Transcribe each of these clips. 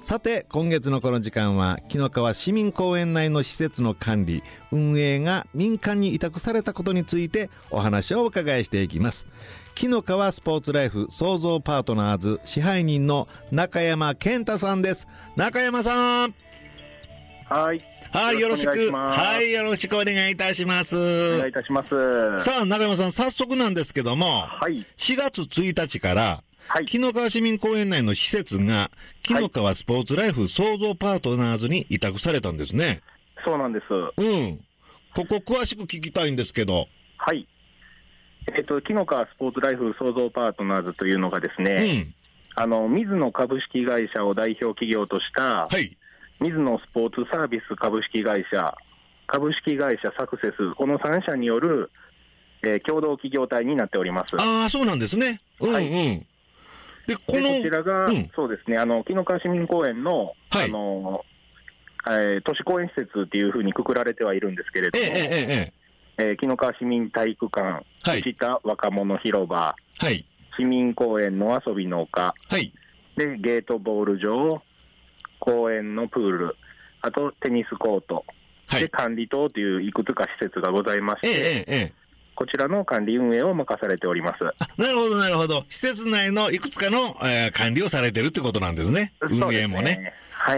さて今月のこの時間は紀の川市民公園内の施設の管理運営が民間に委託されたことについてお話をお伺いしていきます。紀の川スポーツライフ創造パートナーズ支配人の中山健太さんです。中山さん、 はいよろしくお願いいたします。 お願いいたします。 さあ中山さん、早速なんですけども、4月1日から紀の川市民公園内の施設が紀の川スポーツライフ創造パートナーズに委託されたんですね。 そうなんです。 ここ詳しく聞きたいんですけど。 紀の川スポーツライフ創造パートナーズというのがですね、水野株式会社を代表企業とした、水野スポーツサービス株式会社、株式会社サクセス、この3社による、共同企業体になっております。 そうなんですね。でこちらが、そうですね、紀の川市民公園の、都市公園施設っていうふうにくくられてはいるんですけれども、紀の川市民体育館、藤田若者広場、市民公園の遊びの丘、でゲートボール場、公園のプール、あとテニスコート、で管理棟といういくつか施設がございまして、こちらの管理運営を任されております。 なるほどなるほど。施設内のいくつかの、管理をされてるってことなんですね。運営もね。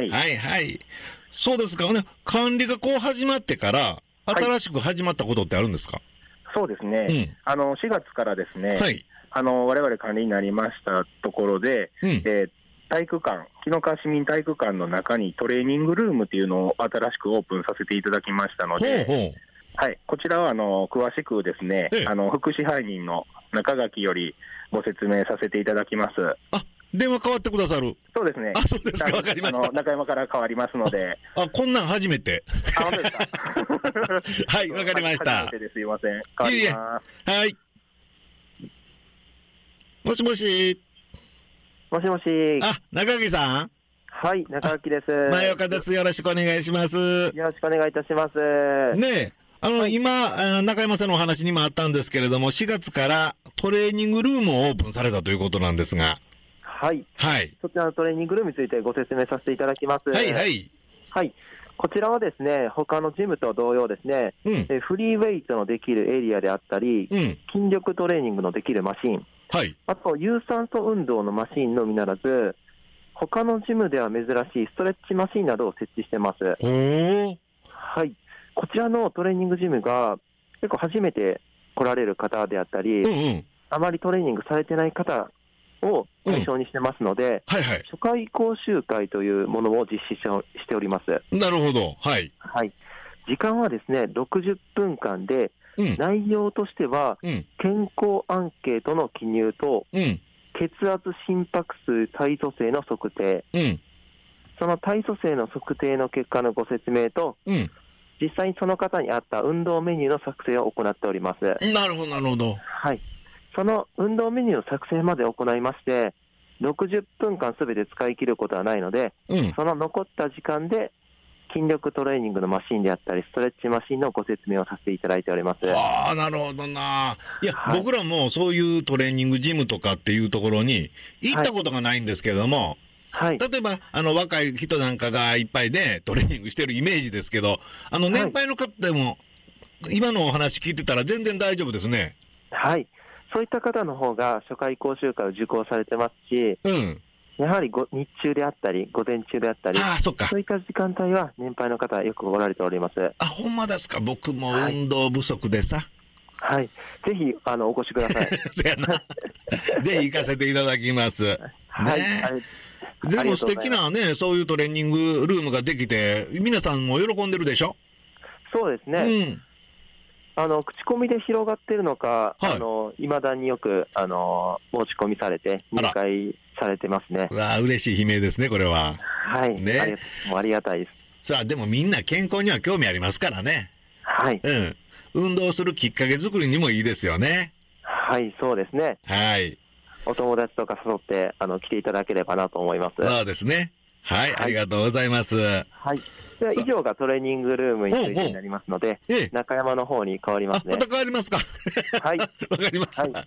そうですかね。管理がこう始まってから新しく始まったことってあるんですか？ そうですね。4月からですね、我々管理になりましたところで、体育館、紀の川市民体育館の中にトレーニングルームっていうのを新しくオープンさせていただきましたので、こちらは詳しくですね、副支配人の中垣よりご説明させていただきます。 電話変わってくださる？そうですね。そうですか、わかりました。 中山から変わりますので。 こんなん初めて。 本当ですか？ はい、わかりました。 初めてですいません。変わります。 もしもし。 もしもし。 中垣さん？ はい、中垣です。 前岡です。よろしくお願いします。 よろしくお願いいたします。 ねえ、今、中山さんのお話にもあったんですけれども、4月からトレーニングルームをオープンされたということなんですが。 そちらのトレーニングルームについてご説明させていただきます。こちらはですね、他のジムと同様ですね、フリーウェイトのできるエリアであったり、筋力トレーニングのできるマシン、あと有酸素運動のマシンのみならず、他のジムでは珍しいストレッチマシンなどを設置してます。こちらのトレーニングジムが結構初めて来られる方であったり、あまりトレーニングされてない方を対象にしてますので、初回講習会というものを実施しております。 なるほど。 時間はですね、60分間で、内容としては、健康アンケートの記入と、血圧、心拍数、体組成の測定、その体組成の測定の結果のご説明と、実際にその方に合った運動メニューの作成を行っております。 なるほど、なるほど。 その運動メニューの作成まで行いまして、60分間すべて使い切ることはないので、その残った時間で筋力トレーニングのマシンであったり、ストレッチマシンのご説明をさせていただいております。 なるほどな。いや、僕らもそういうトレーニングジムとかっていうところに行ったことがないんですけれども、例えば、若い人なんかがいっぱいでトレーニングしてるイメージですけど、年配の方でも、今のお話聞いてたら全然大丈夫ですね。 そういった方の方が初回講習会を受講されてますし、やはり日中であったり、午前中であったり、そういった時間帯は年配の方よくおられております。 ほんまですか？僕も運動不足でさ。 ぜひ、お越しください。 ぜひ行かせていただきます。でも素敵なね、そういうトレーニングルームができて、皆さんも喜んでるでしょ？ そうですね。口コミで広がってるのか、未だによく、申し込みされて、入会されてますね。 嬉しい悲鳴ですね、これは。 もうありがたいです。 さあ、でもみんな健康には興味ありますからね。運動するきっかけ作りにもいいですよね。 そうですね。お友達とか誘って、来ていただければなと思います。 そうですね。ありがとうございます。 では以上がトレーニングルームについてになりますので、中山の方に変わりますね。 また変わりますか？わかりました。す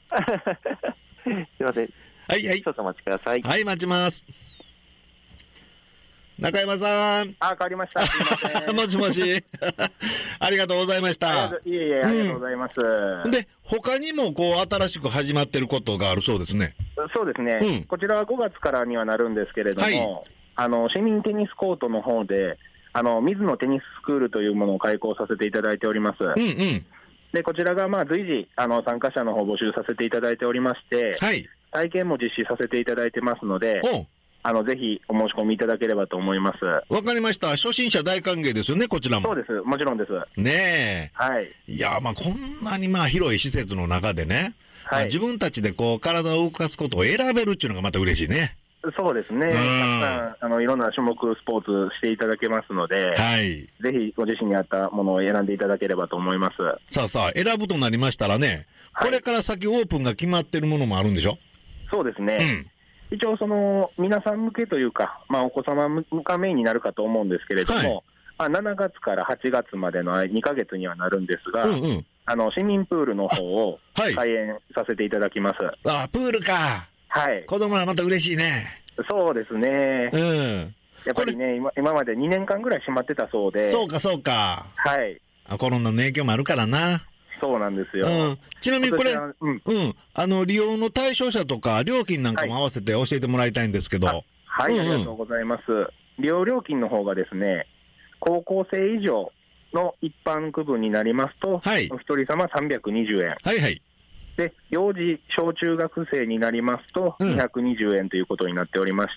いません。少々お待ちください。 待ちます。 中山さん。 変わりました。すいません。 もしもし。ありがとうございました。 いえいえ、ありがとうございます。 で、他にも新しく始まってることがあるそうですね。 そうですね。こちらは5月からにはなるんですけれども、市民テニスコートの方で、水野テニススクールというものを開講させていただいております。で、こちらが随時、参加者の方募集させていただいておりまして、体験も実施させていただいてますので、ぜひお申し込みいただければと思います。 わかりました。初心者大歓迎ですよね、こちらも。 そうです。もちろんです。 ねえ。いや、こんなに広い施設の中でね、自分たちで体を動かすことを選べるっていうのがまた嬉しいね。 そうですね。たくさん、いろんな種目、スポーツしていただけますので、ぜひご自身に合ったものを選んでいただければと思います。 さあ、選ぶとなりましたらね、これから先オープンが決まってるものもあるんでしょ？ そうですね。一応皆さん向けというか、お子様がメインになるかと思うんですけれども、7月から8月までの2ヶ月にはなるんですが、市民プールの方を開園させていただきます。 プールか。子供はまた嬉しいね。 そうですね。やっぱりね、今まで2年間ぐらい閉まってたそうで。 そうか。コロナの影響もあるからな。 そうなんですよ。 ちなみにこれ、利用の対象者とか料金なんかも合わせて教えてもらいたいんですけど。 ありがとうございます。利用料金の方がですね、高校生以上の一般区分になりますと、お一人様320円。で、幼児、小中学生になりますと、220円ということになっておりまして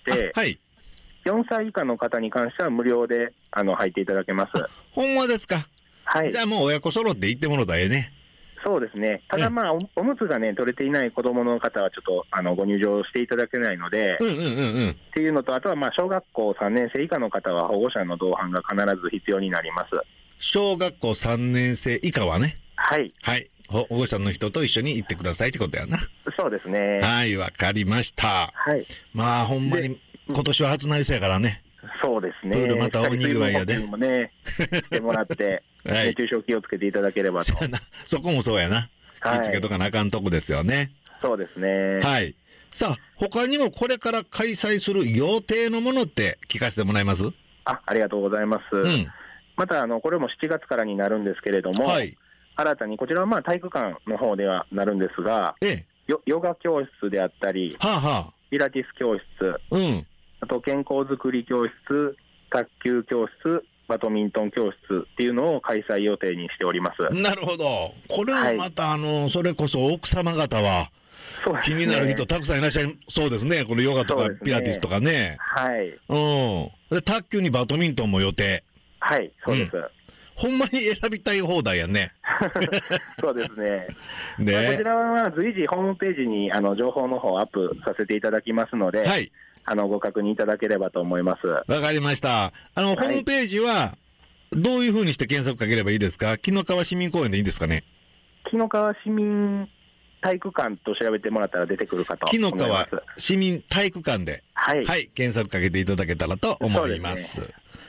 、4歳以下の方に関しては無料で入っていただけます。 ほんまですか。じゃあもう親子揃って行ってもろたらええね。 そうですね。ただおむつがね、取れていない子供の方はちょっとご入場していただけないので、っていうのと、あとは小学校3年生以下の方は保護者の同伴が必ず必要になります。 小学校3年生以下はね。保護者の人と一緒に行ってくださいってことやな。 そうですね。 わかりました。ほんまに今年は初なりそうやからね。 そうですね。 プールまたおにぎわいやで。 もね、してもらって、熱中症気をつけていただければと。 そこもそうやな。気をつけとかなあかんとこですよね。 そうですね。 さあ、他にもこれから開催する予定のものって聞かせてもらえます？ ありがとうございます。また、これも7月からになるんですけれども、新たに、こちらは体育館の方ではなるんですが、ヨガ教室であったり、ピラティス教室、あと健康づくり教室、卓球教室、バドミントン教室っていうのを開催予定にしております。 なるほど。これはまた、それこそ奥様方は、気になる人たくさんいらっしゃいそうですね。このヨガとかピラティスとかね。で、卓球にバドミントンも予定。 そうです。 ほんまに選びたい放題やね。 そうですね。こちらは随時ホームページに情報の方アップさせていただきますので、ご確認いただければと思います。 わかりました。ホームページはどういうふうにして検索かければいいですか？紀の川市民公園でいいですかね？ 紀の川市民体育館と調べてもらったら出てくるかと思います。 紀の川市民体育館で、検索かけていただけたらと思います。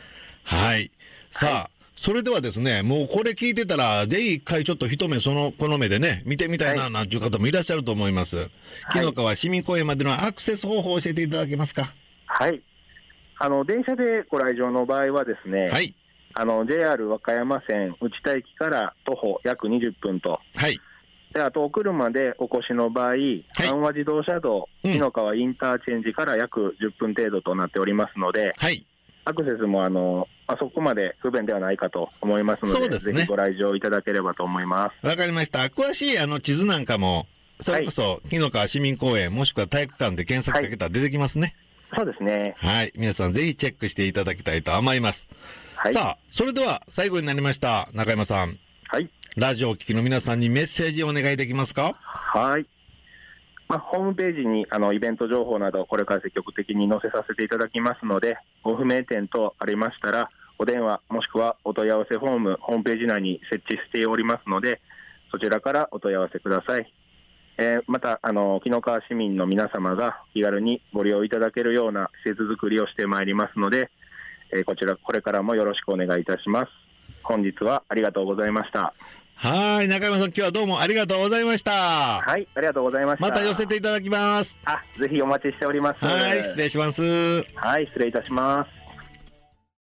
さあ、それではですね、もうこれ聞いてたら、ぜひ一回ちょっと一目この目でね、見てみたいな、なんていう方もいらっしゃると思います。紀の川市民公園までのアクセス方法を教えていただけますか？ 電車でご来場の場合はですね、JR 和歌山線内田駅から徒歩約20分と、であとお車でお越しの場合、阪和自動車道紀の川インターチェンジから約10分程度となっておりますので、アクセスもそこまで不便ではないかと思いますので、ぜひご来場いただければと思います。 わかりました。詳しい地図なんかも、それこそ紀の川市民公園もしくは体育館で検索かけたら出てきますね。 そうですね。 皆さんぜひチェックしていただきたいと思います。さあ、それでは最後になりました、中山さん。ラジオを聴きの皆さんにメッセージをお願いできますか？ ホームページにイベント情報などこれから積極的に載せさせていただきますので、ご不明点等ありましたらお電話もしくはお問い合わせフォームホームページ内に設置しておりますので、そちらからお問い合わせください。また紀の川市民の皆様が気軽にご利用いただけるような施設作りをしてまいりますので、これからもよろしくお願いいたします。本日はありがとうございました。 中山さん、今日はどうもありがとうございました。 ありがとうございました。 また寄せていただきます。 ぜひお待ちしております。 失礼します。 失礼いたします。